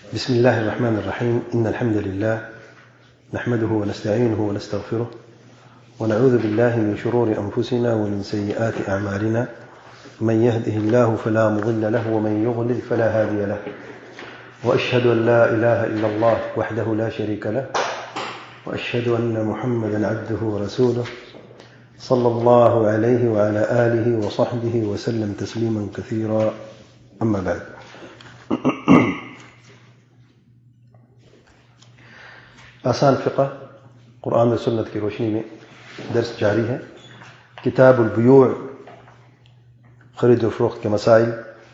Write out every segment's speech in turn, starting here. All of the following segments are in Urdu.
بسم الله الرحمن الرحيم. إن الحمد لله نحمده ونستعينه ونستغفره ونعوذ بالله من شرور أنفسنا ومن سيئات أعمالنا. من يهده الله فلا مضل له ومن يضلل فلا هادي له. وأشهد أن لا إله إلا الله وحده لا شريك له وأشهد أن محمدا عبده ورسوله صلى الله عليه وعلى آله وصحبه وسلم تسليما كثيرا. أما بعد. آسان فقہ قرآن و سنت کی روشنی میں درس جاری ہے. کتاب البیوع، خرید و فروخت کے مسائل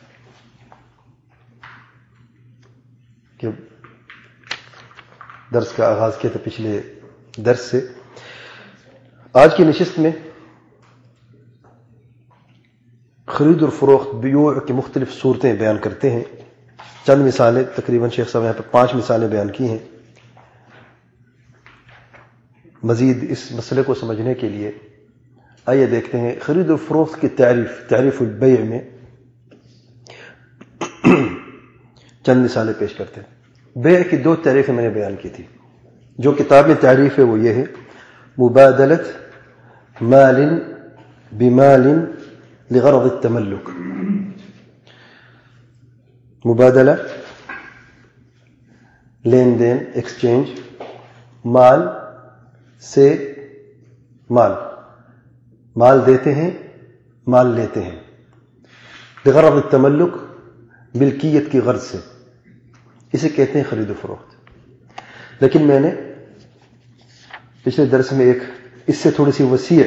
کے درس کا آغاز کیا تھا پچھلے درس سے. آج کی نشست میں خرید و فروخت بیوع کی مختلف صورتیں بیان کرتے ہیں. چند مثالیں، تقریباً شیخ صاحب یہاں پہ 5 مثالیں بیان کی ہیں. مزید اس مسئلے کو سمجھنے کے لیے آئیے دیکھتے ہیں خرید و فروخت کی تعریف البیع میں چند مثالیں پیش کرتے ہیں. بیع کی 2 تعریفیں میں نے بیان کی تھی. جو کتاب میں تعریف ہے وہ یہ ہے: مبادلت مال بمال لغرض التملک. مبادلہ، لین دین، ایکسچینج، مال سے مال دیتے ہیں، مال لیتے ہیں. بغرض التملک، ملکیت کی غرض سے، اسے کہتے ہیں خرید و فروخت. لیکن میں نے پچھلے درس میں ایک اس سے تھوڑی سی وسیع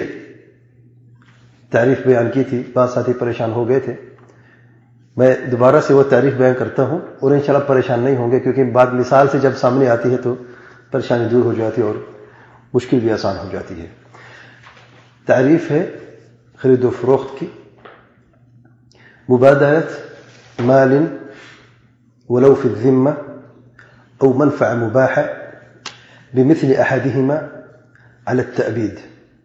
تعریف بیان کی تھی. بعض ساتھی پریشان ہو گئے تھے. میں دوبارہ سے وہ تعریف بیان کرتا ہوں اور انشاءاللہ پریشان نہیں ہوں گے، کیونکہ بعد مثال سے جب سامنے آتی ہے تو پریشانی دور ہو جاتی ہے اور مشکل بھی آسان ہو جاتی ہے. تعریف ہے خرید و فروخت کی: مبادلت مال ولو في الذمة أو منفعة مباحة بمثل أحدهما على التأبيد.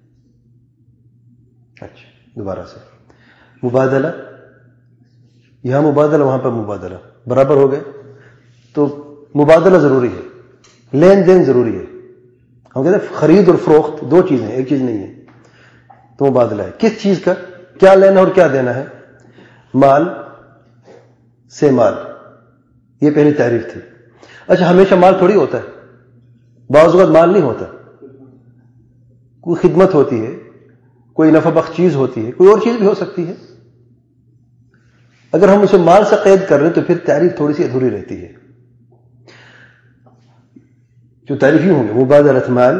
دوبارہ سے مبادلہ، یہاں مبادلہ وہاں پر مبادلہ برابر ہو گئے تو مبادلہ ضروری ہے، لین دین ضروری ہے. ہم کہتے ہیں خرید اور فروخت 2 چیزیں ہیں، ایک چیز نہیں ہے. تو مبادلہ ہے کس چیز کا، کیا لینا اور کیا دینا ہے؟ مال سے مال. یہ پہلی تعریف تھی. اچھا، ہمیشہ مال تھوڑی ہوتا ہے، بعض اوقات مال نہیں ہوتا. کوئی خدمت ہوتی ہے، کوئی نفع بخش چیز ہوتی ہے، کوئی اور چیز بھی ہو سکتی ہے. اگر ہم اسے مال سے قید کر رہے ہیں تو پھر تعریف تھوڑی سی ادھوری رہتی ہے. جو تعریف ہی ہوں گے: مبادلت مال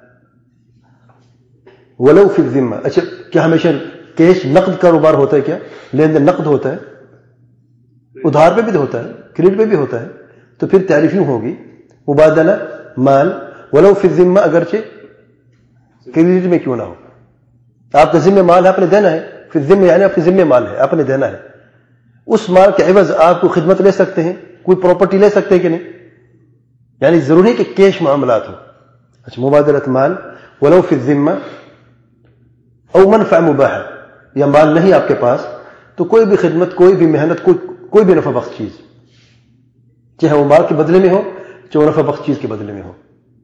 ولو فی الذمہ. اچھا، کیا ہمیشہ کیش نقد کاروبار ہوتا ہے؟ کیا لین دین نقد ہوتا ہے؟ ادھار پہ بھی ہوتا ہے، کریڈٹ پہ بھی ہوتا ہے. تو پھر تعریف یوں ہوگی: مبادلہ مال ولو فی الذمہ، اگرچہ کریڈٹ میں کیوں نہ ہو. آپ کے ذمہ مال ہے، آپ نے دینا ہے. فی الذمہ یعنی آپ کے ذمہ مال ہے، آپ نے دینا ہے. اس مال کے عوض آپ کو خدمت لے سکتے ہیں، کوئی پراپرٹی لے سکتے ہیں کہ نہیں؟ یعنی ضروری ہے کہ کیش معاملات ہو. اچھا، مبادلت مال ولو فی الذمہ او منفع مباح، یا مال نہیں آپ کے پاس تو کوئی بھی خدمت، کوئی بھی محنت، کوئی بھی نفع بخش چیز، چاہے وہ مال کے بدلے میں ہو چاہے وہ نفع بخش چیز کے بدلے میں ہو.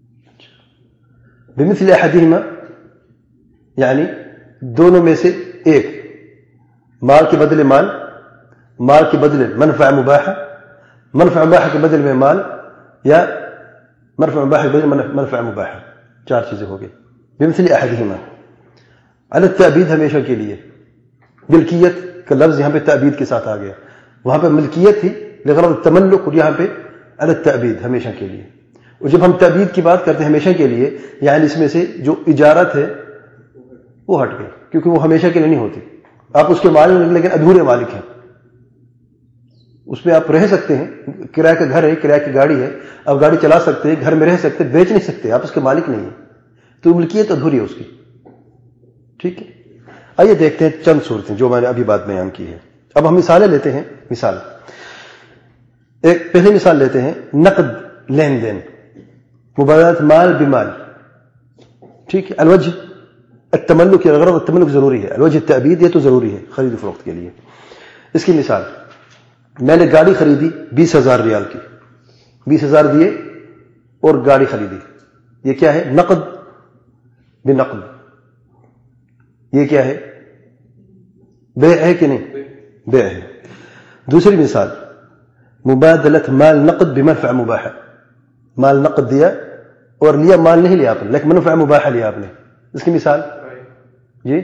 بمثل احدہما، یعنی دونوں میں سے ایک، مال کے بدلے مال، مال کے بدلے منفع مباح، منفع مباح کے بدلے میں مال، یا منفع مباح کے بدلے منفع مباح. 4 چیزیں ہو گئی. بمثل احدہما علی التعبید، ہمیشہ کے لیے. ملکیت کا لفظ یہاں پہ تعبید کے ساتھ آ گیا. وہاں پہ ملکیت تھی لغرض التملک، اور یہاں پہ علی التعبید، ہمیشہ کے لیے. اور جب ہم تعبید کی بات کرتے ہیں ہمیشہ کے لیے، یعنی اس میں سے جو اجارت ہے وہ ہٹ گئی، کیونکہ وہ ہمیشہ کے لیے نہیں ہوتی. آپ اس کے مالک ہیں لیکن ادھورے مالک ہیں. اس میں آپ رہ سکتے ہیں، کرایہ کا گھر ہے، کرایہ کی گاڑی ہے، آپ گاڑی چلا سکتے ہیں، گھر میں رہ سکتے ہیں، بیچ نہیں سکتے، آپ اس کے مالک نہیں ہیں. تو ملکیت ادھوری ہے اس کی. ٹھیک ہے، آئیے دیکھتے ہیں چند صورتیں جو میں نے ابھی بات بیان کی ہے. اب ہم مثالیں لیتے ہیں. مثال ایک پہلی مثال لیتے ہیں: نقد لین دین، مبادلت مال بمال. ٹھیک ہے، الوجہ التملک، یا غرض التملک ضروری ہے. الوجہ التعبید، یہ تو ضروری ہے خرید و فروخت کے لیے. اس کی مثال: میں نے گاڑی خریدی 20,000 ریال کی. 20,000 دیے اور گاڑی خریدی. یہ کیا ہے؟ نقد بنقد. یہ کیا ہے؟ بیع ہے کہ نہیں؟ بیع ہے. دوسری مثال مبادلت مال نقد بمنفعہ مباحہ. مال نقد دیا اور لیا، مال نہیں لیا آپ نے لیکن منفعہ مباحہ لیا آپ نے. اس کی مثال جی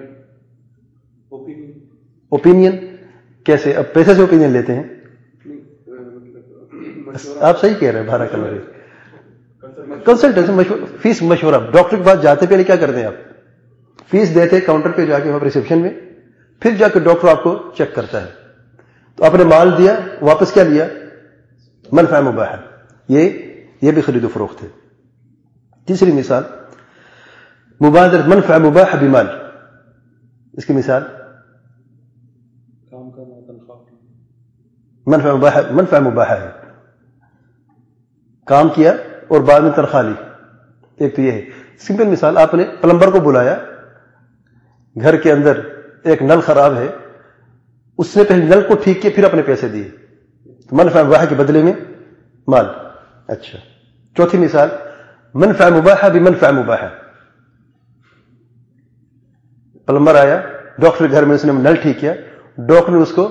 اوپینین. کیسے؟ اب پیسے سے اوپینین لیتے ہیں. آپ صحیح کہہ رہے ہیں. بارک اللہ فیک. کنسلٹنسی فیس مشورہ. ڈاکٹر کے پاس جاتے پہلے کیا کرتے ہیں آپ؟ فیس دیتے کاؤنٹر پہ جا کے وہاں ریسیپشن میں، پھر جا کے ڈاکٹر آپ کو چیک کرتا ہے. تو آپ نے مال دیا، واپس کیا لیا؟ منفعہ مباحہ. یہ بھی خرید و فروخت ہے. تیسری مثال مبادلہ منفعہ مباحہ بمال. اس کی مثال منفعہ مباحہ ہے. کام کیا اور بعد میں تنخواہ لی. ایک تو یہ ہے. سمپل مثال، آپ نے پلمبر کو بلایا، گھر کے اندر ایک نل خراب ہے، اس نے پہلے نل کو ٹھیک کیا پھر اپنے پیسے دیے، تو منفعہ مباحہ کے بدلے میں مال. اچھا. چوتھی مثال منفعہ مباحہ بمنفعہ مباحہ. پلمبر آیا ڈاکٹر کے گھر میں، اس نے نل ٹھیک کیا، ڈاکٹر نے اس کو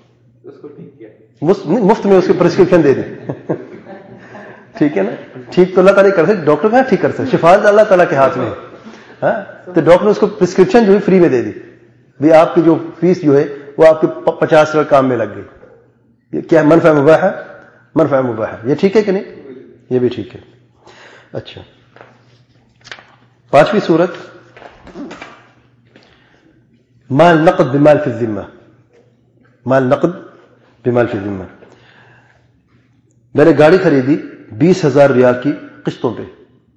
مفت میں اس کی پرسکرپشن دے دی. ٹھیک ہے نا؟ ٹھیک تو اللہ تعالیٰ کر سکتے، ڈاکٹر کہاں ٹھیک کر سکتے؟ شفا اللہ تعالیٰ کے ہاتھ میں. تو ڈاکٹر نے اس کو پرسکرپشن جو ہے فری میں دے دی. بھی آپ کی جو فیس جو ہے وہ آپ کے 50 روپے کام میں لگ گئی. یہ کیا ہے؟ منفعہ مباحہ. منفعہ مباحہ. یہ ٹھیک ہے کہ نہیں؟ یہ بھی ٹھیک ہے. اچھا. پانچویں صورت مال نقد بمال فی الذمہ. مال نقد بمال فی الذمہ. میں نے گاڑی خریدی 20,000 ریال کی قسطوں پہ.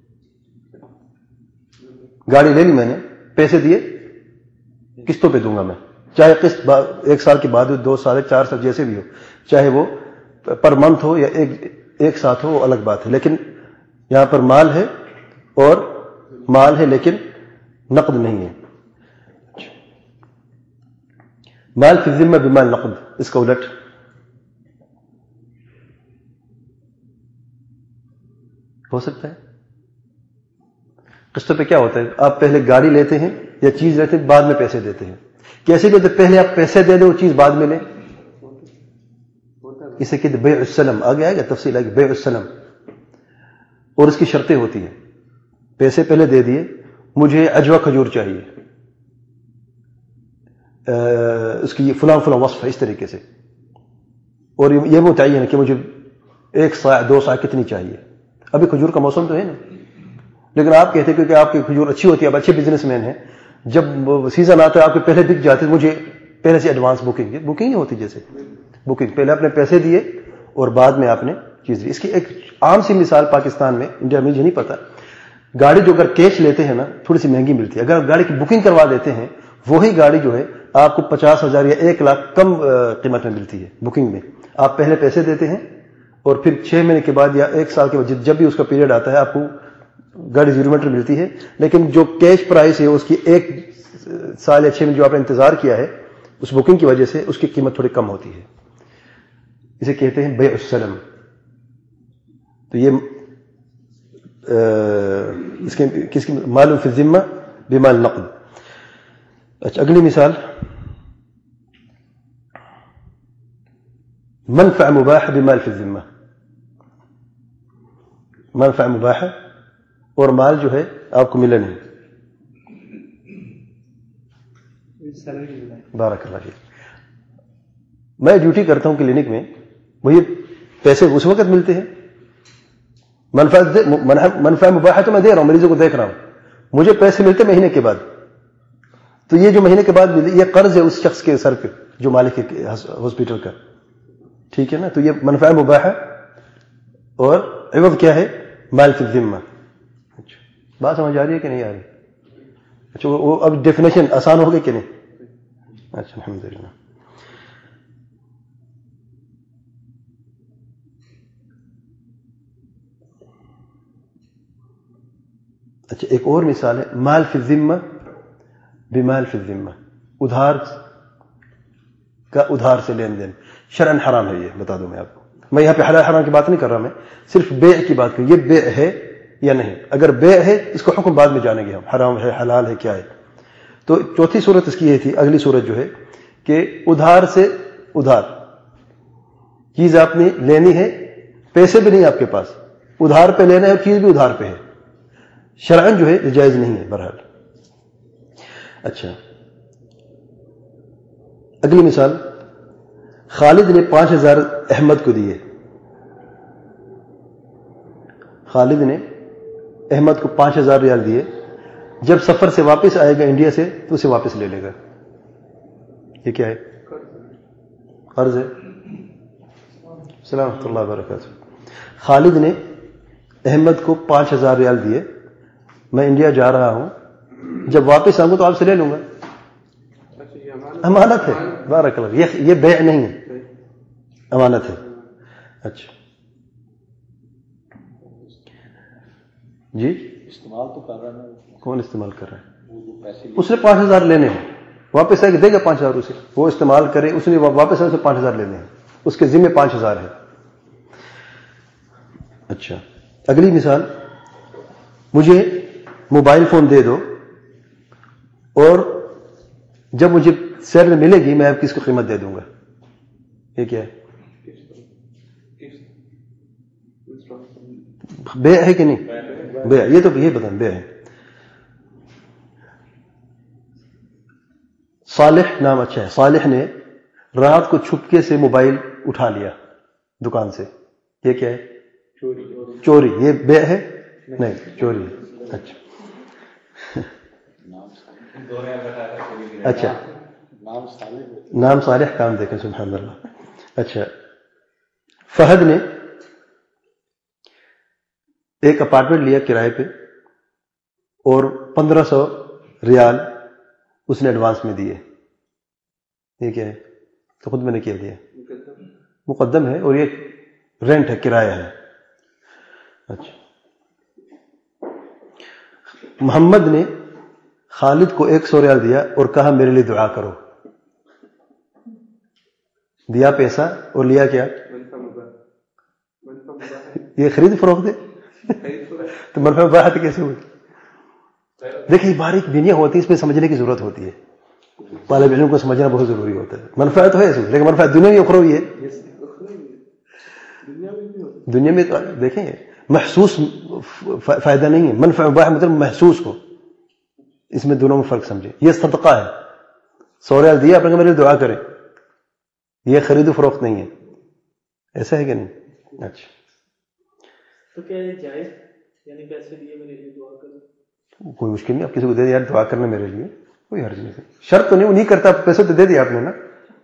گاڑی لے لی میں نے، پیسے دیے، قسطوں پہ دوں گا میں. چاہے قسط 1 سال کے بعد ہو، 2 سال 4 سال جیسے بھی ہو، چاہے وہ پر منتھ ہو یا ایک ساتھ ہو، وہ الگ بات ہے. لیکن یہاں پر مال ہے اور مال ہے لیکن نقد نہیں ہے. مال فی الذمہ بمال نقد. اس کا الٹ ہو سکتا ہے. قسطوں پہ کیا ہوتا ہے؟ آپ پہلے گاڑی لیتے ہیں یا چیز لیتے ہیں، بعد میں پیسے دیتے ہیں. کیسے لیتے؟ پہلے آپ پیسے دے دیں، وہ چیز بعد میں لیں. اسے کہتے بیع السلم. آگے آئے گا تفصیل آئے گی. بیع السلم. اور اس کی شرطیں ہوتی ہیں. پیسے پہلے دے دیے، مجھے عجوہ کھجور چاہیے، اس کی فلاں وصف ہے، اس طریقے سے. اور یہ متعین ہے کہ مجھے 1 صاع 2 صاع کتنی چاہیے. ابھی کھجور کا موسم تو ہے نا، لیکن آپ کہتے ہیں کیونکہ آپ کی کھجور اچھی ہوتی ہے، آپ اچھے بزنس مین ہیں، جب سیزن آتا ہے آپ کے پہلے بک جاتے ہیں، مجھے پہلے سے ایڈوانس بکنگ ہی ہوتی. جیسے بکنگ پہلے آپ نے پیسے دیے اور بعد میں آپ نے چیز دی. اس کی ایک عام سی مثال پاکستان میں، انڈیا میں مجھے نہیں پتا، گاڑی جو اگر کیش لیتے ہیں نا تھوڑی سی مہنگی ملتی ہے. اگر گاڑی کی بکنگ کروا دیتے ہیں، وہی گاڑی جو ہے آپ کو 50,000 یا 1 لاکھ کم قیمت میں ملتی ہے بکنگ میں. آپ پہلے پیسے دیتے ہیں اور پھر 6 مہینے کے بعد یا 1 سال کے بعد جب بھی اس کا پیریڈ آتا ہے آپ کو گاڑی 0 میٹر ملتی ہے. لیکن جو کیش پرائس ہے اس کی 1 سال یا 6 مہینے جو آپ نے انتظار کیا ہے اس بکنگ کی وجہ سے اس کی قیمت تھوڑی کم ہوتی ہے. اسے کہتے ہیں بیع السلم. تو یہ کس کی؟ مال فی الذمہ بمال نقد. اچھا. اگلی مثال منفعہ مباحہ بمال فی الذمہ. منفعہ مباحہ اور مال جو ہے آپ کو ملا نہیں. بارک اللہ فیک. میں ڈیوٹی کرتا ہوں کلینک میں، وہی پیسے اس وقت ملتے ہیں. منفعہ مباحہ تو میں دے رہا ہوں، مریضوں کو دیکھ رہا ہوں، مجھے پیسے ملتے مہینے کے بعد. تو یہ جو مہینے کے بعد ملے یہ قرض ہے اس شخص کے سر پہ جو مالک ہے ہاسپٹل کا. ٹھیک ہے نا؟ تو یہ منفعہ مباحہ اور عوض کیا ہے؟ مال فی الذمہ. اچھا. بات سمجھ آ رہی ہے کہ نہیں آ رہی؟ اچھا. وہ اب ڈیفینیشن آسان ہو گئی کہ نہیں؟ اچھا الحمدللہ. اچھا. ایک اور مثال ہے مال فی الذمہ بمال فی الذمہ. ادھار کا ادھار سے لین دین شرعاً حرام ہے. یہ بتا دوں میں آپ کو. میں یہاں پہ حلال حرام کی بات نہیں کر رہا، میں صرف بیع کی بات کر، یہ بیع ہے یا نہیں. اگر بیع ہے اس کو حکم بعد میں جانیں گے ہم، حرام ہے حلال ہے کیا ہے. تو چوتھی صورت اس کی یہ تھی. اگلی صورت جو ہے کہ ادھار سے ادھار چیز آپ نے لینی ہے، پیسے بھی نہیں آپ کے پاس، ادھار پہ لینا ہے اور چیز بھی ادھار پہ ہے، شرعاً جو ہے یہ جائز نہیں ہے بہرحال. اچھا اگلی مثال، خالد نے 5,000 احمد کو دیے. خالد نے احمد کو 5,000 ریال دیے. جب سفر سے واپس آئے گا انڈیا سے تو اسے واپس لے لے گا. یہ کیا ہے؟ قرض ہے. السلام ورحمۃ اللہ وبرکاتہ. خالد نے احمد کو 5,000 ریال دیے، میں انڈیا جا رہا ہوں، جب واپس آؤں گا تو آپ سے لے لوں گا. امانت ہے. بارک اللہ. یہ بیع نہیں ہے، امانت ہے. اچھا جی استعمال تو کر رہا ہے. کون استعمال کر رہا ہے؟ اس نے 5,000 لینے ہیں، واپس آئے دے گا 5,000 اسے، وہ استعمال کرے، اس نے واپس آئے اسے 5,000 لینے ہیں، اس کے ذمہ 5,000 ہے. اچھا اگلی مثال، مجھے موبائل فون دے دو اور جب مجھے سیلری ملے گی میں آپ کی اس کو قیمت دے دوں گا. یہ کیا ہے؟ بیع ہے کہ نہیں؟ بیع. یہ تو یہ بتائیں بیع ہے. صالح نام اچھا ہے. صالح نے رات کو چھپکے سے موبائل اٹھا لیا دکان سے. یہ کیا ہے؟ چوری. یہ بیع ہے؟ نہیں، چوری ہے. اچھا نام صالح کام دیکھیں. سبحان اللہ. اچھا فہد نے ایک اپارٹمنٹ لیا کرائے پہ اور 1,500 ریال اس نے ایڈوانس میں دیے. یہ کیا ہے؟ تو خود میں نے کیا دیا، مقدم ہے اور یہ رینٹ ہے، کرایہ ہے. اچھا محمد نے خالد کو 100 ریال دیا اور کہا میرے لیے دعا کرو. دیا پیسہ اور لیا کیا؟ یہ خرید فروخت ہے. تو منفع مباحت کیسے ہوئی؟ دیکھیں باریک بینیاں ہوتی ہیں، اس میں سمجھنے کی ضرورت ہوتی ہے. طالب علم کو سمجھنا بہت ضروری ہوتا ہے. منفعت ہے اس میں، لیکن منفعت دنیا میں اخروی ہے. دنیا میں دیکھیں محسوس فائدہ نہیں ہے. منفع مباح مطلب محسوس ہو، اس میں دونوں میں فرق سمجھیں. یہ صدقہ ہے، 100 ریال دیا اپنے میرے دعا کریں، یہ خرید و فروخت نہیں ہے. ایسا ہے کہ نہیں؟ اچھا تو کیا یہ جائز؟ یعنی پیسے دیے میرے لیے دعا کرو، کوئی مشکل نہیں. آپ کسی کو دے دیں یار دعا کرنا میرے لیے، کوئی حرج نہیں. شرط تو نہیں، وہ نہیں کرتا، پیسے تو دے دیا آپ نے نا.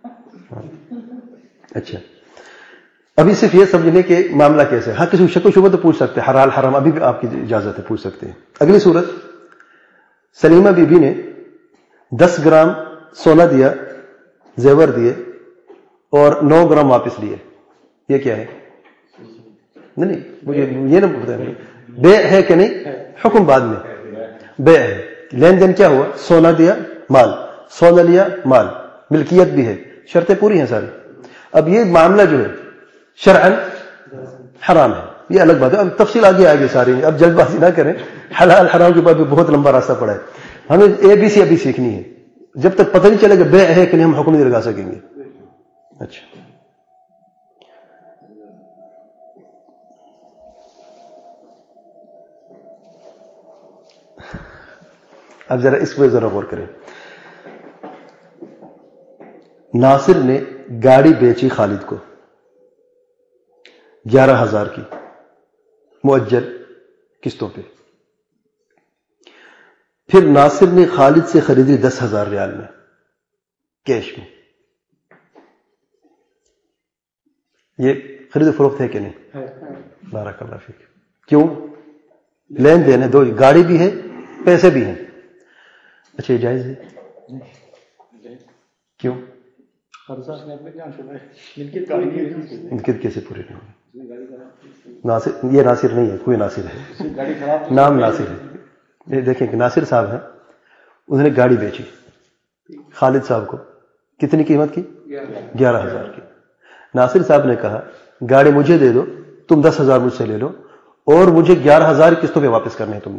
اچھا ابھی صرف یہ سمجھنے کہ معاملہ کیسے. ہاں کسی کو شک و شبہ تو پوچھ سکتے ہیں، حلال حرام ابھی بھی آپ کی اجازت ہے، پوچھ سکتے ہیں. اگلی صورت، سلیمہ بی بی نے 10 گرام سونا دیا، زیور دیے اور 9 گرام واپس لیے. یہ کیا ہے؟ نہیں مجھے یہ نہ بتائیں بیع ہے کہ نہیں، حکم بعد میں. بیع ہے. لین دین کیا ہوا؟ سونا دیا مال، سونا لیا مال، ملکیت بھی ہے، شرطیں پوری ہیں ساری. اب یہ معاملہ جو ہے شرعاً حرام ہے، یہ الگ بات ہے. اب تفصیل آگے آگے ساری، اب جلد بازی نہ کریں. حلال حرام کے بعد بھی بہت لمبا راستہ پڑا ہے. ہمیں ABC ابھی سیکھنی ہے. جب تک پتہ نہیں چلے کہ بیع ہے کہ نہیں ہم حکم نہیں لگا سکیں گے. اچھا اب ذرا اس پہ ذرا غور کریں. ناصر نے گاڑی بیچی خالد کو 11,000 کی مؤجل قسطوں پہ. پھر ناصر نے خالد سے خریدی 10,000 ریال میں کیش میں. یہ خرید و فروخت ہے کہ نہیں؟ بارک اللہ فیک. کیوں؟ لین دین ہے، دو گاڑی بھی ہے پیسے بھی ہیں. اچھا یہ جائز ہے؟ کیوں؟ ملکیت کیسے پوری نہیں ہوگی؟ ناصر، یہ ناصر نہیں ہے، کوئی ناصر ہے، نام ناصر ہے. دیکھیں کہ ناصر صاحب ہیں، انہوں نے گاڑی بیچی خالد صاحب کو. کتنی قیمت کی؟ 11,000 کی. ناصر صاحب نے کہا گاڑی مجھے دے دو، تم 10,000 مجھ سے لے لو، اور مجھے 11,000 قسطوں پہ واپس کرنے ہیں تم نے.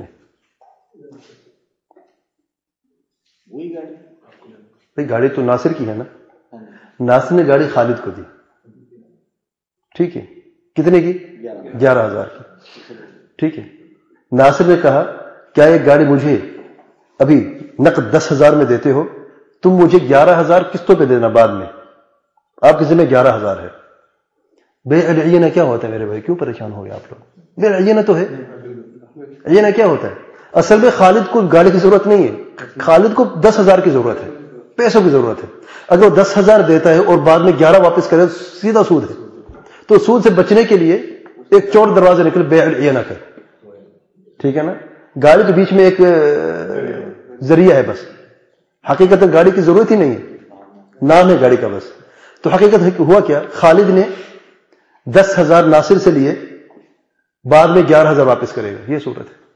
وہی گاڑی بھائی گاڑی تو ناصر کی ہے نا. ناصر نے گاڑی خالد کو دی، ٹھیک ہے، کتنے کی؟ 11,000 کی. ٹھیک ہے، ناصر نے کہا کیا یہ گاڑی مجھے ابھی نقد 10,000 میں دیتے ہو، تم مجھے 11,000 قسطوں پہ دینا بعد میں، آپ کے ذمہ 11,000 ہے. بیع العینہ کیا ہوتا ہے میرے بھائی؟ کیوں پریشان ہو گئے آپ لوگ؟ بیع العینہ تو ہے. عینہ کیا ہوتا ہے؟ اصل میں خالد کو گاڑی کی ضرورت نہیں ہے، خالد کو 10,000 کی ضرورت ہے، پیسوں کی ضرورت ہے. اگر وہ 10,000 دیتا ہے اور بعد میں 11 واپس کرے سیدھا سود ہے. تو سود سے بچنے کے لیے ایک چور دروازے نکل بیع العینہ کا. ٹھیک ہے نا. گاڑی کے بیچ میں ایک ذریعہ ہے بس، حقیقت گاڑی کی ضرورت ہی نہیں ہے، نام ہے گاڑی کا بس. تو حقیقت ہوا کیا، خالد نے 10,000 ناصر سے لیے، بعد میں 11,000 واپس کرے گا. یہ صورت ہے.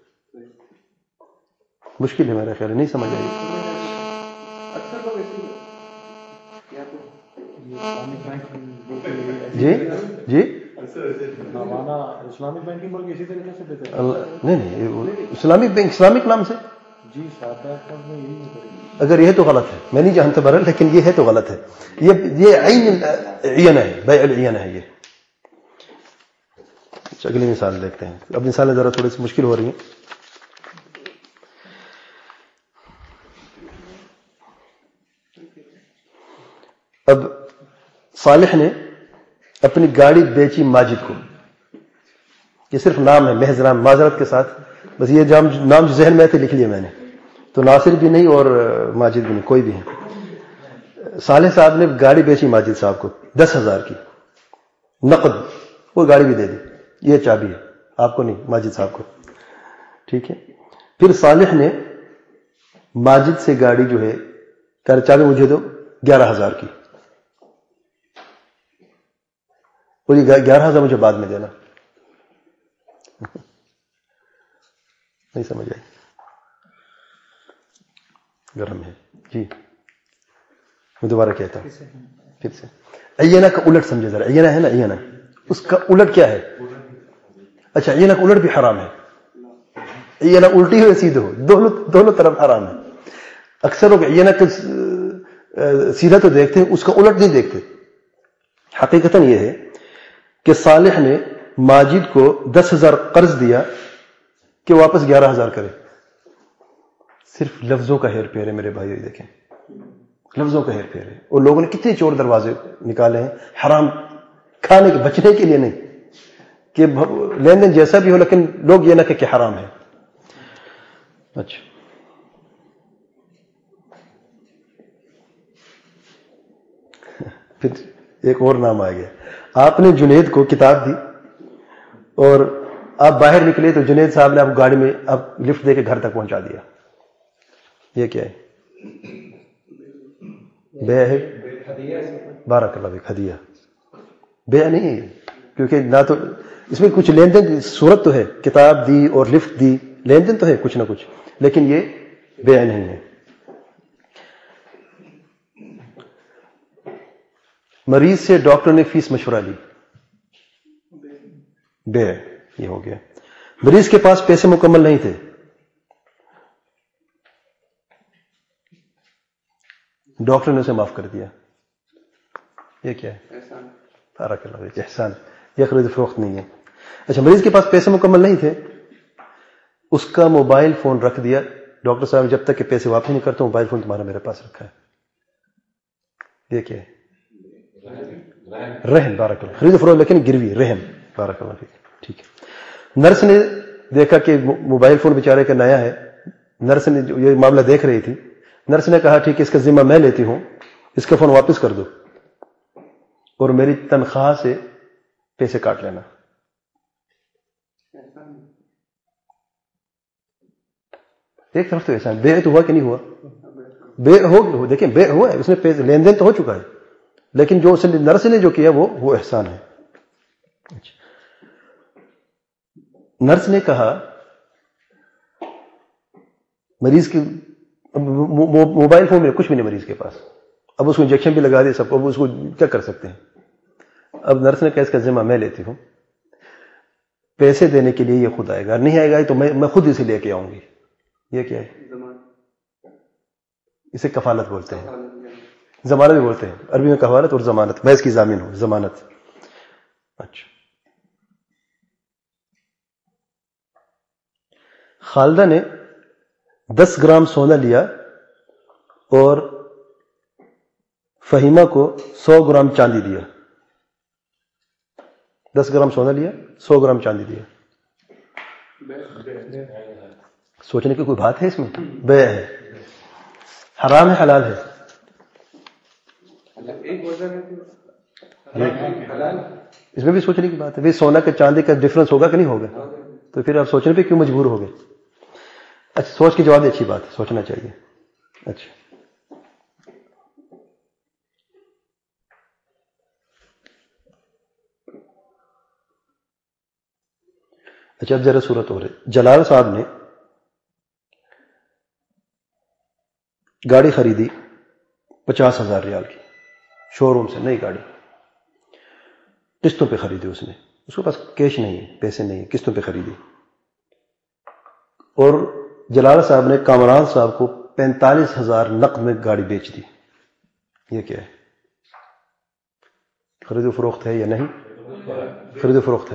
مشکل ہے میرا خیال ہے، نہیں سمجھ آئی. جی جی اسلامک بینکنگ بلکہ اسی طریقے سے دیتے ہیں. نہیں اسلامک بینک اسلامک نام سے جی سادہ اکاؤنٹ میں یہی نہیں. اگر یہ تو غلط ہے، میں نہیں جانتا برحال، لیکن یہ ہے تو غلط ہے. یہ عینہ ہے، بیع العینہ ہے یہ. اگلی مثال دیکھتے ہیں. اب مثالیں ذرا تھوڑی سی مشکل ہو رہی ہیں. اب صالح نے اپنی گاڑی بیچی ماجد کو. یہ صرف نام ہے، محض نام، معذرت کے ساتھ بس یہ نام جو ذہن میں تھے لکھ لیے میں نے. تو ناصر بھی نہیں اور ماجد بھی نہیں، کوئی بھی ہے. صالح صاحب نے گاڑی بیچی ماجد صاحب کو 10,000 کی نقد، وہ گاڑی بھی دے دی. یہ چابی ہے، آپ کو نہیں، ماجد صاحب کو. ٹھیک ہے. پھر صالح نے ماجد سے گاڑی جو ہے کہا چابی مجھے دو 11,000 کی، بولی 11,000 مجھے بعد میں دینا. نہیں سمجھ آئی؟ گرم ہے جی. میں دوبارہ کہتا ہوں پھر سے. عینہ کا الٹ سمجھے ذرا. عینہ ہے نا، عینہ اس کا الٹ کیا ہے؟ اچھا، عینہ کا الٹ بھی حرام ہے. عینہ الٹی ہو سیدھے ہو، دونوں طرف حرام ہے. اکثر لوگ عینہ کا سیدھا تو دیکھتے ہیں، اس کا الٹ نہیں دیکھتے. حقیقتاً یہ ہے کہ صالح نے ماجد کو 10,000 قرض دیا کہ واپس 11,000 کرے. صرف لفظوں کا ہیر پھیر ہے میرے بھائی. دیکھیں لفظوں کا ہیر پھیر ہے، اور لوگوں نے کتنے چور دروازے نکالے ہیں حرام کھانے کے، بچنے کے لیے نہیں کہ لین دین جیسا بھی ہو، لیکن لوگ یہ نہ کہ حرام ہے. اچھا، پھر ایک اور نام آ گیا. آپ نے جنید کو کتاب دی اور آپ باہر نکلے تو جنید صاحب نے آپ گاڑی میں آپ لفٹ دے کے گھر تک پہنچا دیا. یہ کیا ہے؟ بیع ہے. بارک اللہ فیک. ہدیہ بیع نہیں ہے، کیونکہ نہ تو اس میں کچھ لین دین صورت تو ہے، کتاب دی اور لفٹ دی، لین دین تو ہے کچھ نہ کچھ، لیکن یہ بیع نہیں ہے. مریض سے ڈاکٹر نے فیس مشورہ لی، بیع یہ ہو گیا. مریض کے پاس پیسے مکمل نہیں تھے، ڈاکٹر نے اسے معاف کر دیا. یہ کیا ہے؟ بارک اللہ فیک. احسان. یہ خرید فروخت نہیں ہے. اچھا، مریض کے پاس پیسے مکمل نہیں تھے، اس کا موبائل فون رکھ دیا. ڈاکٹر صاحب جب تک کہ پیسے واپس نہیں کرتا موبائل فون تمہارا میرے پاس رکھا ہے. یہ کیا ہے؟ رہن. بارک اللہ. خرید فروخت لیکن گروی، رہن. بارک اللہ فیک. ٹھیک ہے. نرس نے دیکھا کہ موبائل فون بیچارے کا نیا ہے. نرس نے یہ معاملہ دیکھ رہی تھی. نرس نے کہا ٹھیک ہے، اس کا ذمہ میں لیتی ہوں، اس کا فون واپس کر دو اور میری تنخواہ سے پیسے کاٹ لینا. ایک طرف تو ایسا بے تو ہوا کہ نہیں ہوا؟ بے ہو. دیکھیں بے ہوا ہے، اس نے پیسے لین دین تو ہو چکا ہے، لیکن جو اس نے نرس نے جو کیا وہ احسان ہے. نرس نے کہا مریض کی موبائل فون میں کچھ بھی نہیں مریض کے پاس، اب اس کو انجیکشن بھی لگا دیا سب کو، اب اس کو کیا کر سکتے ہیں؟ اب نرس نے کہا اس کا ذمہ میں لیتی ہوں, پیسے دینے کے لیے یہ خود آئے گا, نہیں آئے گا تو میں خود اسے لے کے آؤں گی. یہ کیا ہے؟ اسے کفالت بولتے ہیں, ضمانت بھی بولتے ہیں عربی میں, کفالت اور ضمانت. میں اس کی ضامن ہوں, ضمانت. اچھا, خالدہ نے 10 گرام سونا لیا اور فہیمہ کو 100 گرام چاندی دیا. 10 گرام سونا لیا, 100 گرام چاندی دیا. سوچنے کی کوئی بات ہے اس میں؟ بے ہے, حرام ہے حلال ہے؟ اس میں بھی سوچنے کی بات ہے. سونا کا چاندی کا ڈفرنس ہوگا کہ نہیں ہوگا؟ تو پھر آپ سوچنے پہ کیوں مجبور ہو گئے؟ اچھا, سوچ کے جواب اچھی بات ہے, سوچنا چاہیے. اچھا, اب ذرا صورت ہو رہی. جلال صاحب نے گاڑی خریدی 50,000 ریال کی, شو روم سے نئی گاڑی, قسطوں پہ خریدی. اس کے پاس کیش نہیں ہے, پیسے نہیں, قسطوں پہ خریدی. اور جلال صاحب نے کامران صاحب کو 45,000 نقد میں گاڑی بیچ دی. یہ کیا ہے؟ خرید و فروخت ہے یا نہیں؟ خرید و فروخت ہے.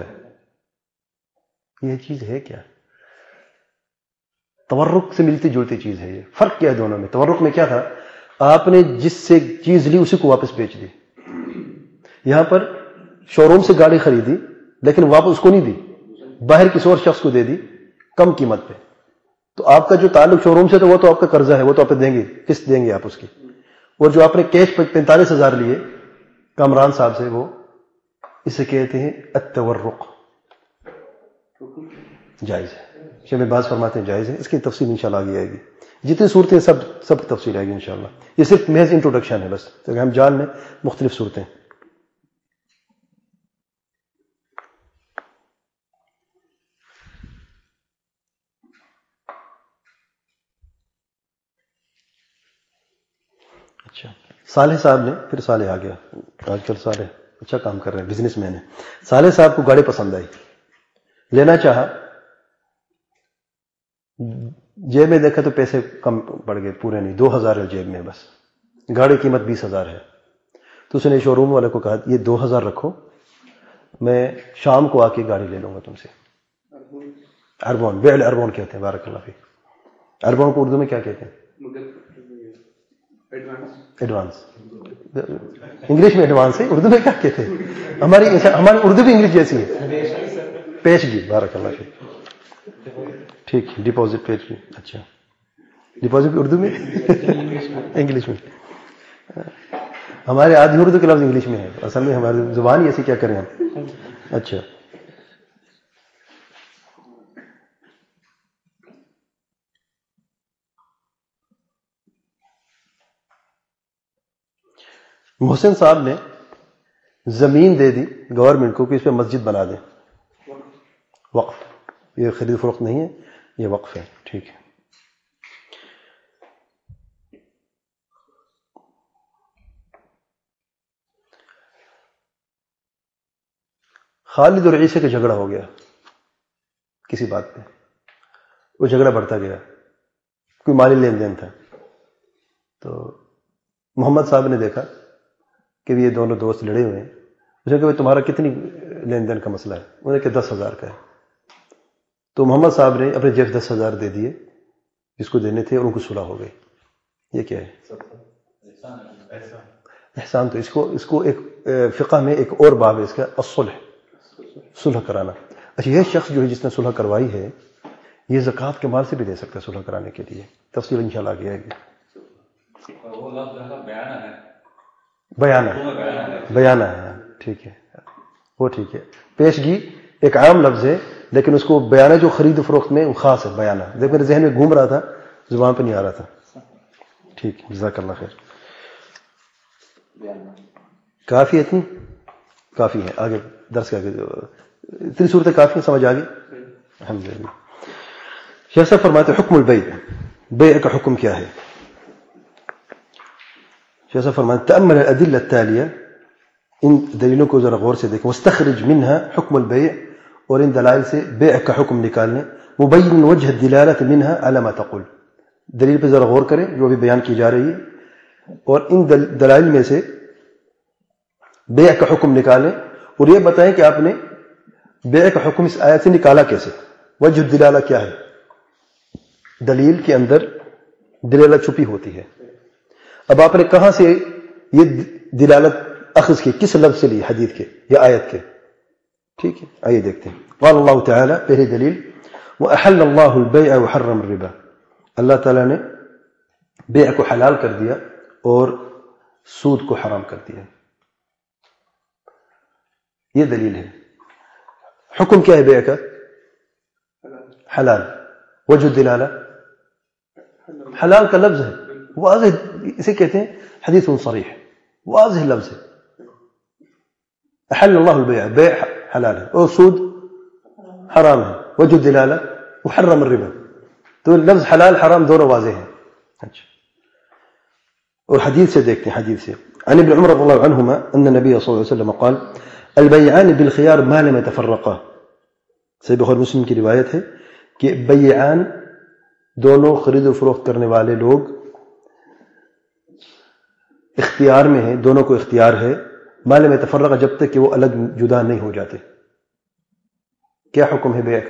یہ چیز ہے کیا؟ تورق سے ملتی جلتی چیز ہے. یہ فرق کیا ہے دونوں میں؟ تورق میں کیا تھا؟ آپ نے جس سے چیز لی اسی کو واپس بیچ دی. یہاں پر شو روم سے گاڑی خریدی لیکن واپس اس کو نہیں دی, باہر کسی اور شخص کو دے دی کم قیمت پہ. تو آپ کا جو تعلق شو روم سے تو وہ تو آپ کا قرضہ ہے, وہ تو آپ دیں گے, قسط دیں گے آپ اس کی. اور جو آپ نے کیش 45,000 لیے کامران صاحب سے, وہ اسے کہتے ہیں التورق. جائز ہے. شیخ باز فرماتے ہیں جائز ہے. اس کی تفصیل انشاءاللہ آگے آئے گی. جتنی صورتیں سب کی تفصیل آئے گی انشاءاللہ. یہ صرف محض انٹروڈکشن ہے بس, کیونکہ ہم جان میں مختلف صورتیں. اچھا, صالح صاحب نے, پھر صالح آ گیا, آج کل صالح اچھا کام کر رہے ہیں, بزنس مین ہے. صالح صاحب کو گاڑی پسند آئی, لینا چاہا, جیب میں دیکھا تو پیسے کم پڑ گئے, پورے نہیں, 2,000 ہے جیب میں بس, گاڑی قیمت 20,000 ہے. تو اس نے شو روم والے کو کہا یہ 2,000 رکھو, میں شام کو آ کے گاڑی لے لوں گا تم سے. اربون, بیل اربون کہتے ہیں. بارک اللہ فیک. اربون کو اردو میں کیا کہتے ہیں؟ ایڈوانس. انگلش میں ایڈوانس ہے, اردو میں کیا کہتے ہیں؟ ہماری اردو بھی انگلش جیسی ہے. پیشگی. بارک اللہ فیک. ٹھیک ہے, ڈپازٹ پیشگی. اچھا, ڈپازٹ بھی اردو میں, انگلش میں. ہمارے آدھی اردو کے لفظ انگلش میں ہے, اصل میں ہماری زبان ہی ایسی, کیا کریں ہم. اچھا, محسن صاحب نے زمین دے دی گورنمنٹ کو کہ اس پہ مسجد بنا دیں. وقف, یہ خرید فروخت نہیں ہے, یہ وقف ہے. ٹھیک ہے. خالد اور عیسیٰ کا جھگڑا ہو گیا کسی بات پہ, وہ جھگڑا بڑھتا گیا, کوئی مالی لین دین تھا. تو محمد صاحب نے دیکھا کہ یہ دونوں دوست لڑے ہوئے ہیں. اس نے کہا تمہارا کتنی لین دین کا مسئلہ ہے؟ انہوں نے کہا 10,000 کا ہے. تو محمد صاحب نے اپنے جیب 10,000 دے دیے جس کو دینے تھے, اور ان کو صلح ہو گئی. یہ کیا ہے؟ احسان. تو اس کو ایک فقہ میں ایک اور باب ہے اس کا, الصلح, صلح کرانا. اچھا, یہ شخص جو ہے جس نے صلح کروائی ہے, یہ زکوٰۃ کے مال سے بھی دے سکتا ہے صلح کرانے کے لیے. تفصیل انشاءاللہ آگے آئے گی. بیانہ ہے. ٹھیک ہے, وہ ٹھیک ہے. پیشگی ایک عام لفظ ہے, لیکن اس کو بیانہ جو خرید و فروخت میں خاص ہے. بیانہ دیکھ میرے ذہن میں گھوم رہا تھا, زبان پہ نہیں آ رہا تھا. ٹھیک ہے, جزاک اللہ خیر. کافی اتنی کافی ہے. آگے درس کا اتنی صورتیں کافی ہیں, سمجھ آگے الحمدللہ. شیخ صاحب فرماتے حکم البیع, بیع کا حکم کیا ہے؟ شیخ صاحب فرماتے تأمل الأدلة التالية ان دلیلوں کو ذرا غور سے دیکھیں. واستخرج منها حکم البیع, اور ان دلائل سے بیع کا حکم نکالنے. مبین وجہ الدلالۃ منها على ما تقول, دلیل پہ ذرا غور کریں جو ابھی بیان کی جا رہی ہے, اور ان دلائل میں سے بیع کا حکم نکالیں, اور یہ بتائیں کہ آپ نے بیع کا حکم اس آیت سے نکالا کیسے. وجہ الدلالہ کیا ہے؟ دلیل کے اندر دلالت چھپی ہوتی ہے. اب آپ نے کہاں سے یہ دلالت اخذ کی, کس لفظ سے لی, حدیث کے یا آیت کے؟ ٹھیک ہے, آئیے دیکھتے ہیں. قال اللہ تعالی, پہلی دلیل, وَأَحَلَّ اللَّهُ الْبَيْعَ وَحَرَّمَ الرِّبَا, اللہ تعالیٰ نے بیع کو حلال کر دیا اور سود کو حرام کر دیا. یہ دلیل ہے. حکم کیا ہے بیع کا؟ حلال. وجہ الدلالہ, حلال کا لفظ ہے, واضح, اسے کہتے ہیں حدیث صریح, واضح لفظ ہے. احل اللہ البیع, بیع حلال ہے اور سود حرام ہے. وجہ الدلالہ وحرم الربا, تو لفظ حلال حرام دونوں واضح ہیں. اچھا, اور حدیث سے دیکھتے ہیں. حدیث سے عن ابن عمر رضی اللہ عنہما ان النبي صلی اللہ علیہ وسلم قال البيعان بالخيار ما لم يتفرقا. صحیح بخاری مسلم کی روایت ہے کہ بیعان, دونوں خرید و فروخت کرنے والے لوگ اختیار میں ہیں, دونوں کو اختیار ہے, ما لم يتفرقا, جب تک کہ وہ الگ جدا نہیں ہو جاتے. کیا حکم ہے بیع کا؟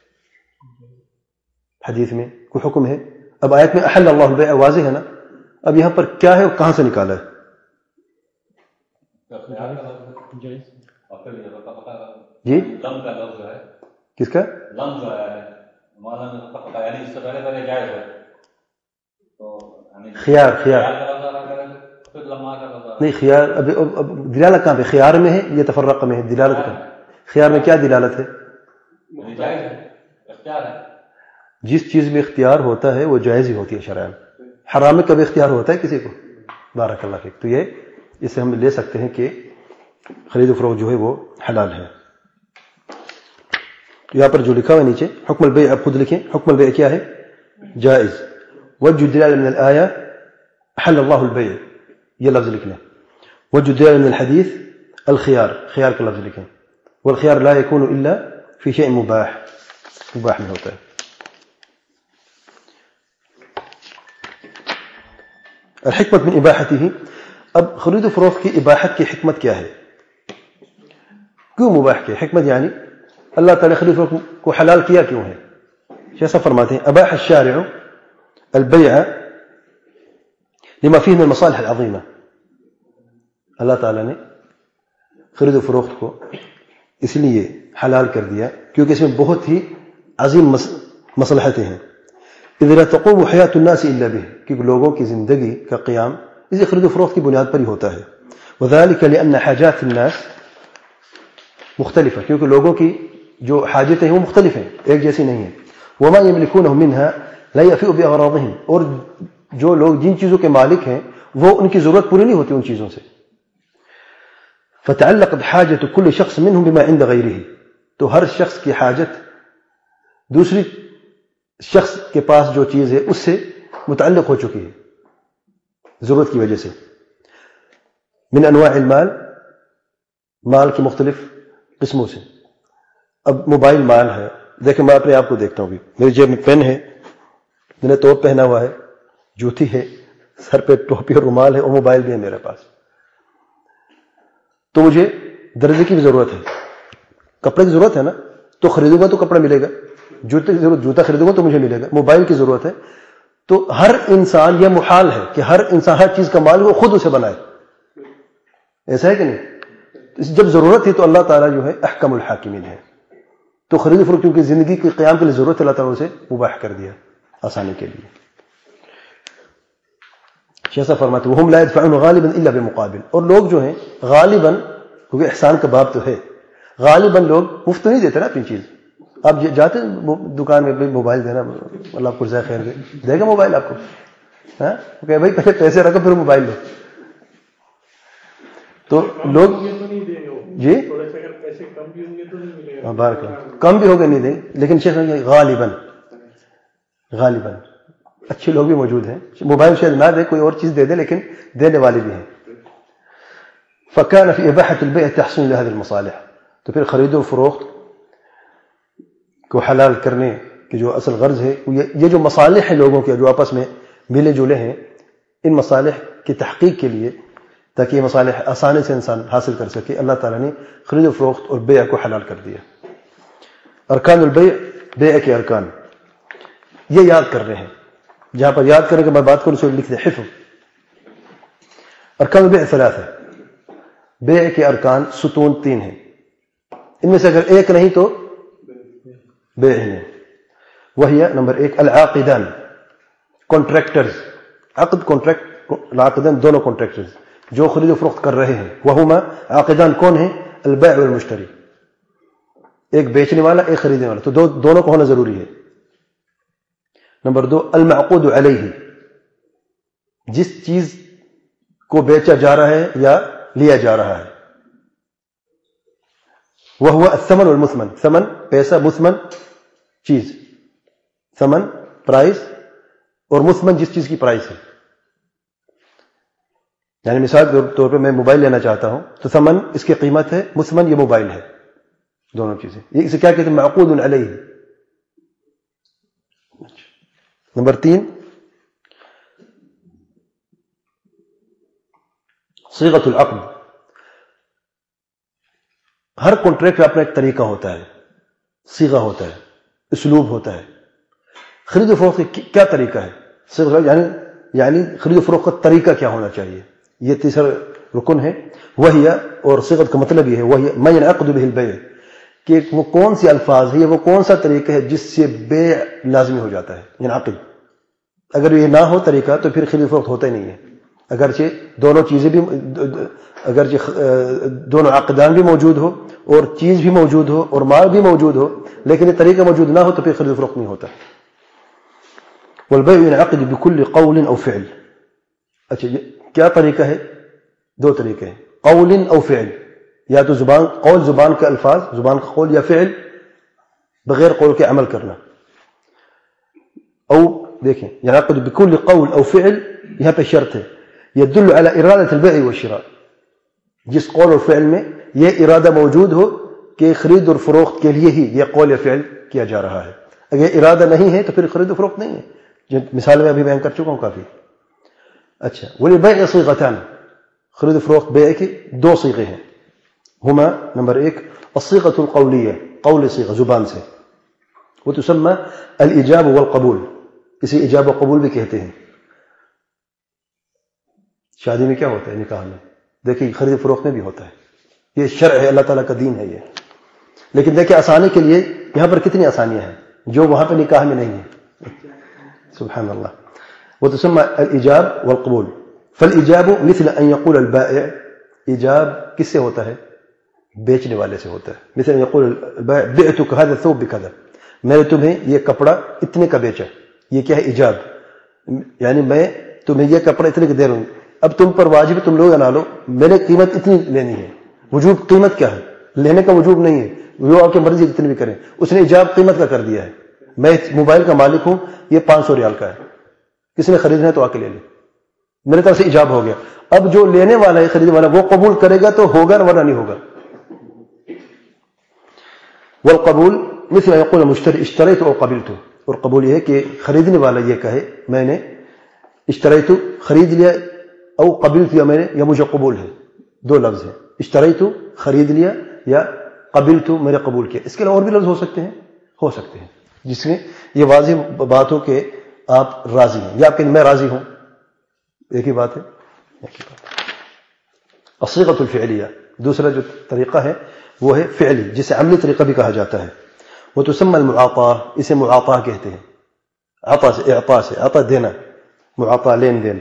حدیث میں کوئی حکم ہے؟ اب آیت میں احل اللہ البیع واضح ہے نا, اب یہاں پر کیا ہے اور کہاں سے نکالا ہے؟ جی کس کا؟ خیار. نہیں, خیار اب دلالت کہاں پہ؟ خیار میں ہے یا تفرق میں ہے؟ دلالت کہاں؟ خیار میں کیا دلالت ہے؟ جس چیز میں اختیار ہوتا ہے وہ جائز ہی ہوتی ہے شرعاً. حرام میں کبھی اختیار ہوتا ہے کسی کو؟ بارک اللہ فیک. تو یہ اس سے ہم لے سکتے ہیں کہ خرید و فروخت جو ہے وہ حلال ہے. یہاں پر جو لکھا ہوا ہے نیچے حکم البیع, آپ خود لکھیں. حکم البیع کیا ہے؟ جائز. وجہ الدلالہ من الآیہ احل اللہ البیع, یہ لفظ لکھنا. وجہ الدلالہ من الحدیث الخيار, خیار کا لفظ لکھیں. والخيار لا يكون الا في شيء مباح, مباح میں ہوتا ہے. الحکمت من اباحته, اب خرید و فروخت کی اباحت کی حکمت کیا ہے؟ کیوں مباح کی حکمت؟ یعنی اللہ تعالی خرید و فروخت کو حلال کیا کیوں ہے؟ جیسا فرماتے ہیں اباح الشارع البیع لما فيه من المصالح العظیمہ. اللہ تعالی نے خرید و فروخت کو اس لیے حلال کر دیا کیونکہ اس میں بہت ہی عظیم مصلحتیں ہیں. اذ لا تقوم حیات الناس الا به, کیونکہ لوگوں کی زندگی کا قیام اسی خرید و فروخت کی بنیاد پر ہی ہوتا ہے. وذلك لان حاجات الناس مختلفہ, کیونکہ لوگوں کی جو حاجتیں ہیں وہ مختلف ہیں, ایک جیسی نہیں ہیں. وما يملكونه منها لا يفيء باغراضهم, اور جو لوگ جن چیزوں کے مالک ہیں وہ ان کی ضرورت پوری نہیں ہوتی ان چیزوں سے. فتعلقت حاجة كل شخص منهم بما عند غيره, تو ہر شخص کی حاجت دوسری شخص کے پاس جو چیز ہے اس سے متعلق ہو چکی ہے ضرورت کی وجہ سے. من انواع المال, مال کی مختلف قسموں سے. اب موبائل مال ہے, دیکھیں میں اپنے آپ کو دیکھتا ہوں, بھی میری جیب میں پین ہے, میں نے توپ پہنا ہوا ہے, جوتی ہے, سر پہ ٹوپی اور رومال ہے, اور موبائل بھی ہے میرے پاس. تو مجھے درزی کی بھی ضرورت ہے, کپڑے کی ضرورت ہے نا, تو خریدوں گا تو کپڑا ملے گا. جوتے کی ضرورت, جوتا خریدوں گا تو مجھے ملے گا. موبائل کی ضرورت ہے, تو ہر انسان, یہ محال ہے کہ ہر انسان ہر چیز کا مال وہ خود اسے بنائے, ایسا ہے کہ نہیں؟ جب ضرورت ہے تو اللہ تعالیٰ جو ہے احکم الحاکمین ہے. تو خرید و فروخت کیونکہ زندگی کے قیام کے لیے ضرورت ہے, اللہ تعالیٰ اسے مباح کر دیا آسانی کے لیے. جیسا فرماتے وہم لا يدفعون غالبا الا بمقابل, اور لوگ جو ہیں غالباً, کیونکہ احسان کا باب تو ہے, غالباً لوگ مفت نہیں دیتے نا اپنی چیز. آپ جاتے دکان میں موبائل دینا, اللہ آپ کو جزائے خیر دے گا موبائل آپ کو, ہاں کہ بھائی پہلے پیسے رکھو پھر موبائل لو. تو لوگ جی بارک اللہ, کم بھی ہو گئے نہیں دیں, لیکن شیخ غالباً غالباً اچھے لوگ بھی موجود ہیں, موبائل شاید نہ دے, کوئی اور چیز دے دے, لیکن دینے والے بھی ہیں. فكان في إباحة البيع تحصيل لهذه المصالح. تو پھر خرید و فروخت کو حلال کرنے کی جو اصل غرض ہے یہ جو مصالح ہیں لوگوں کے جو آپس میں ملے جلے ہیں، ان مصالح کی تحقیق کے لیے تاکہ یہ مصالح آسانی سے انسان حاصل کر سکے، اللہ تعالیٰ نے خرید و فروخت اور بیع کو حلال کر دیا۔ ارکان البیع، بیع کے ارکان یہ یاد کر رہے ہیں، جہاں پر یاد کرنے کے بعد بات کروں اسے لکھ دیں حفظ۔ ارکان البیع ثلاثہ، بیع کے ارکان ستون 3 ہیں، ان میں سے اگر ایک نہیں تو بیع ہی نہیں۔ وہی نمبر 1 العاقدان، کانٹریکٹرز، عقد کانٹریکٹ، العاقدان دونوں کانٹریکٹرز جو خرید و فروخت کر رہے ہیں، وہما عاقدان کون ہیں؟ البائع والمشتری، ایک بیچنے والا ایک خریدنے والا، تو دونوں کو ہونا ضروری ہے۔ نمبر 2 المعقود علیہ، جس چیز کو بیچا جا رہا ہے یا لیا جا رہا ہے، وہ الثمن والمثمن، ثمن پیسہ، مثمن چیز، ثمن پرائس اور مثمن جس چیز کی پرائس ہے۔ یعنی مثال کے طور پہ میں موبائل لینا چاہتا ہوں تو ثمن اس کی قیمت ہے، مثمن یہ موبائل ہے، دونوں چیزیں، یہ اسے کیا کہتے ہیں؟ معقود علیہ۔ نمبر 3 صیغۃ العقد، ہر کانٹریکٹ کا اپنا ایک طریقہ ہوتا ہے، صیغہ ہوتا ہے، اسلوب ہوتا ہے۔ خرید و فروخت کا کیا طریقہ ہے؟ صیغہ یعنی خرید و فروخت کا طریقہ کیا ہونا چاہیے، یہ تیسرا رکن ہے۔ وہی، اور صیغت کا مطلب یہ ہے وہی ما ينعقد به البيع، کہ وہ کون سی الفاظ ہے، وہ کون سا طریقہ ہے جس سے بیع لازمی ہو جاتا ہے، ینعقد۔ اگر یہ نہ ہو طریقہ تو پھر خرید و فروخت ہوتا ہی نہیں ہے، اگرچہ دونوں چیزیں بھی، اگرچہ دونوں عقدان بھی موجود ہو اور چیز بھی موجود ہو اور مال بھی موجود ہو، لیکن یہ طریقہ موجود نہ ہو تو پھر خرید و فروخت نہیں ہوتا۔ والبيع ينعقد بكل قول او فعل، اچھا یہ کیا طریقہ ہے؟ 2 طریقے ہیں، قول او فعل، یا تو زبان، قول زبان کے الفاظ، زبان کا قول، یا فعل بغیر قول کے عمل کرنا۔ او دیکھیں ينعقد بكل قول او فعل، یہاں پہ شرط ہے يدل على ارادة البيع والشراء، جس قول اور فعل میں یہ ارادہ موجود ہو کہ خرید اور فروخت کے لیے ہی یہ قول یا فعل کیا جا رہا ہے۔ اگر ارادہ نہیں ہے تو پھر خرید و فروخت نہیں ہے، جو مثال میں ابھی بیان کر چکا ہوں کافی۔ اچھا، وللبيع صيغتان، خرید و فروخت بیع کی 2 صیغے ہیں، ہما نمبر 1 الصيغة القولية، قول صیغہ زبان سے، وتسمى الإجاب والقبول، اسے ایجاب و قبول بھی کہتے ہیں۔ شادی میں کیا ہوتا ہے، نکاح میں دیکھیں، خرید و فروخت میں بھی ہوتا ہے، یہ شرع ہے، اللہ تعالیٰ کا دین ہے یہ۔ لیکن دیکھیں آسانی کے لیے یہاں پر کتنی آسانیاں ہیں جو وہاں پہ نکاح میں نہیں ہے، سبحان اللہ۔ وتسمى الإجاب والقبول، فالإجاب مثل أن يقول البائع، ایجاب کس سے ہوتا ہے؟ بیچنے والے سے ہوتا ہے۔ مثل أن يقول البائع بعتك هذا الثوب بكذا، میں نے تمہیں یہ کپڑا اتنے کا بیچا، یہ کیا ہے؟ ایجاب، یعنی میں تمہیں یہ کپڑا اتنے کا دے رہا ہوں، اب تم پر واجب تم لو یا نہ لو، میں نے قیمت اتنی لینی ہے۔ وجوب قیمت کیا ہے؟ لینے کا وجوب نہیں ہے، وہ آپ کی مرضی جتنی بھی کریں، اس نے ایجاب قیمت کا کر دیا ہے۔ میں موبائل کا مالک ہوں، یہ 500 ریال کا ہے، کس نے خریدنا ہے تو آ کے لے لے، میرے طرف سے ایجاب ہو گیا۔ اب جو لینے والا ہے، خریدنے والا، وہ قبول کرے گا تو ہوگا ورنہ نہیں ہوگا۔ والقبول مثل يقول المشتري اشتريت او قبلت، اور قبول یہ ہے کہ خریدنے والا یہ کہے میں نے اشتریت خرید لیا، او قبلت یا میں نے، یا مجھے قبول ہے، 2 لفظ ہیں، اشتریت خرید لیا یا قبلت میں نے قبول کیا۔ اس کے علاوہ اور بھی لفظ ہو سکتے ہیں جس میں یہ واضح بات ہو کہ آپ راضی ہیں، یا کہ میں راضی ہوں، ایک ہی بات ہے۔ الصيغة الفعلیہ، دوسرا جو طریقہ ہے وہ ہے فعلی، جسے عملی طریقہ بھی کہا جاتا ہے۔ وتسمى المعاطاة، اسے معاطاة کہتے ہیں، عطا سے، اعطاء سے، عطا دینا، معاطاة لین دین۔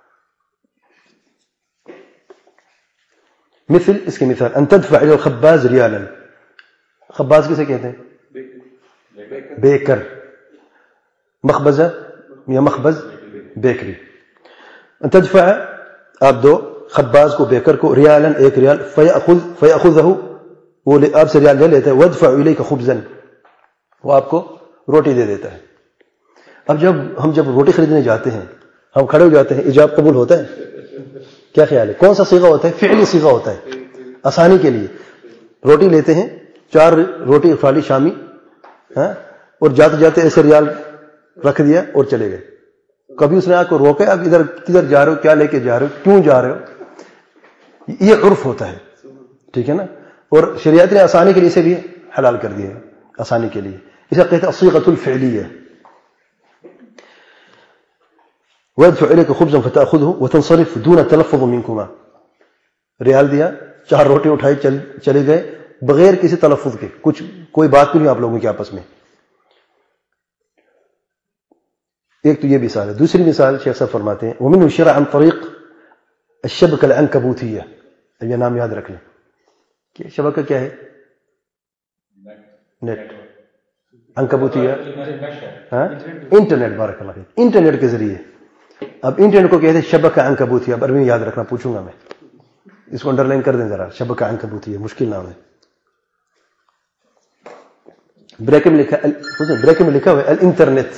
مثل، اس کی مثال، ان تدفع الى الخباز ريالا، خباز کسے کہتے ہیں؟ بیکر، مخبزہ یا مخبز بیکری۔ ان تدفع، آپ دو خباز کو، بیکر کو، ریالا 1 ریال، فیأخذہ، وہ آپ سے ریال لے لیتا ہے، وادفع الیک خبزا، وہ آپ کو روٹی دے دیتا ہے۔ اب ہم جب روٹی خریدنے جاتے ہیں، ہم کھڑے ہو جاتے ہیں، ایجاب قبول ہوتا ہے؟ کیا خیال ہے؟ کون سا صیغہ ہوتا ہے؟ فعلی صیغہ ہوتا ہے آسانی کے لیے. روٹی لیتے ہیں 4 روٹی کھا لی شامی، ہاں، اور جاتے جاتے ایسے ریال رکھ دیا اور چلے گئے. کبھی اس نے آپ کو روکا آپ ادھر کدھر جا رہے ہو، کیا لے کے جا رہے ہو، کیوں جا رہے ہو؟ یہ عرف ہوتا ہے، ٹھیک ہے نا. اور شریعت نے آسانی کے لیے اسے بھی حلال کر دیا ہے، آسانی کے لیے. اسے کہتے ہیں الصیغۃ الفعلیہ. وَيَدْفَعُ إِلَيْكَ خُبْزًا فَتَأْخُذْهُ وَتَنصَرِفْ دُونَ تَلَفُّظٍ مِنْكُمَا. ریال دیا، 4 روٹی اٹھائی، چلے گئے بغیر کسی تلفظ کے، کوئی بات بھی نہیں آپ لوگوں کے آپس میں. ایک تو یہ مثال ہے. دوسری مثال شیخ صاحب فرماتے ہیں وَمِنْهُ الشِّرَعُ عَنْ طَرِيقِ الشَّبْكَةِ الْعَنْكَبُوتِيَّةِ. یہ نام یاد رکھ لیں کہ شبکہ کیا ہے؟ نیٹ. عنکبوتیہ انٹرنیٹ. بارک اللہ فیک. انٹرنیٹ کے ذریعے. اب انٹرنیٹ کو کہتے ہیں شبکہ عنکبوتیہ. اب عربی یاد رکھنا، پوچھوں گا میں، اس کو انڈر لائن کر دیں ذرا. شبکہ عنکبوتیہ مشکل نام ہے. بریک میں لکھا ہوا ہے الانٹرنیٹ.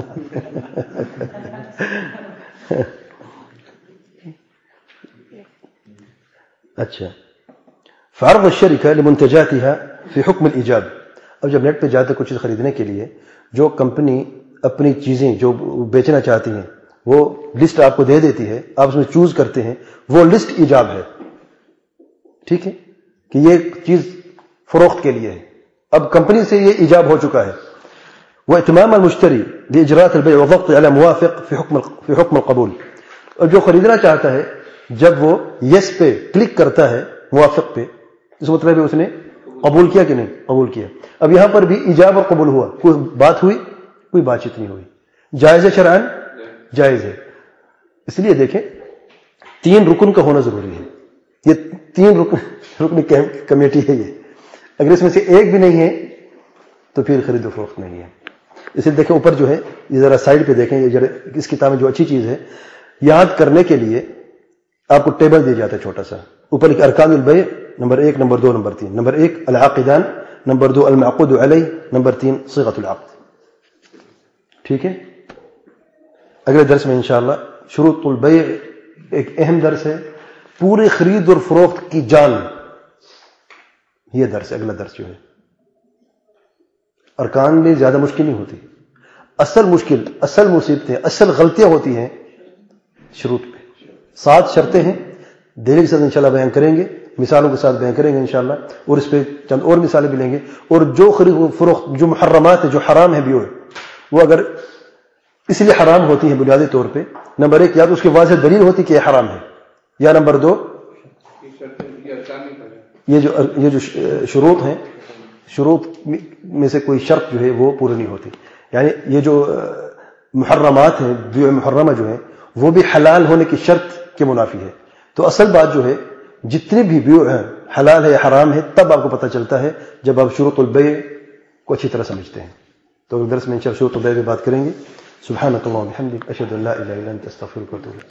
اچھا. فعرض الشركة لمنتجاتها في حكم الإيجاب. اب جب نیٹ پہ جاتے کچھ چیز خریدنے کے لیے، جو کمپنی اپنی چیزیں جو بیچنا چاہتی ہیں وہ لسٹ آپ کو دے دیتی ہے، آپ اس میں چوز کرتے ہیں، وہ لسٹ ایجاب ہے. ٹھیک ہے کہ یہ چیز فروخت کے لیے ہے. اب کمپنی سے یہ ایجاب ہو چکا ہے. واتمام المشتری لاجراء البيع والضغط على موافق في حكم القبول. اور جو خریدنا چاہتا ہے جب وہ یس پہ کلک کرتا ہے، موافق پہ، اس مطلب ہے اس نے قبول کیا کہ نہیں؟ قبول کیا. اب یہاں پر بھی ایجاب اور قبول ہوا، کوئی بات ہوئی؟ کوئی بات چیت نہیں ہوئی. جائز ہے شرعاً؟ جائز ہے. اس لیے دیکھیں 3 رکن کا ہونا ضروری ہے. یہ 3 رکن کمیٹی ہے. یہ اگر اس میں سے ایک بھی نہیں ہے تو پھر خرید و فروخت نہیں ہے. اسے دیکھیں اوپر جو ہے، یہ ذرا سائڈ پہ دیکھیں، یہ اس کتاب میں جو اچھی چیز ہے، یاد کرنے کے لیے آپ کو ٹیبل دیا جاتا ہے چھوٹا سا. اوپر ایک ارکان البیع نمبر 1، نمبر 2، نمبر 3. نمبر 1 العاقدان، نمبر 2 المعقود علیہ، نمبر 3 صیغۃ العقد. ٹھیک ہے. اگلے درس میں انشاءاللہ شروط البیع ایک اہم درس ہے، پوری خرید اور فروخت کی جان. یہ درس اگلا درس جو ہے ارکان میں زیادہ مشکل نہیں ہوتی. اصل مشکل، اصل مصیبتیں، اصل غلطیاں ہوتی ہیں شروط پہ. 7 شرطیں ہیں، دلیل کے ساتھ انشاءاللہ بیان کریں گے، مثالوں کے ساتھ بیان کریں گے انشاءاللہ، اور اس پہ چند اور مثالیں بھی لیں گے. اور جو خرید و فروخت جو محرمات ہیں، جو حرام ہے بیع، وہ اگر اس لیے حرام ہوتی ہیں بنیادی طور پہ، نمبر 1 یا تو اس کی واضح دلیل ہوتی کہ یہ حرام ہے، یا نمبر 2 یہ جو شروط ہیں، شروط میں سے کوئی شرط جو ہے وہ پوری نہیں ہوتی. یعنی یہ جو محرمات ہیں، بیع محرمہ جو ہیں، وہ بھی حلال ہونے کی شرط کے منافی ہے. تو اصل بات جو ہے جتنی بھی بیع ہیں حلال ہے یا حرام ہے، تب آپ کو پتہ چلتا ہے جب آپ شروط البیع کو اچھی طرح سمجھتے ہیں. تو درس میں انشاءاللہ شروط البیع پہ بات کریں گے. سبحانک اللہم و بحمدک، اشہد ان لا الہ الا انت، استغفرک و اتوب الیک.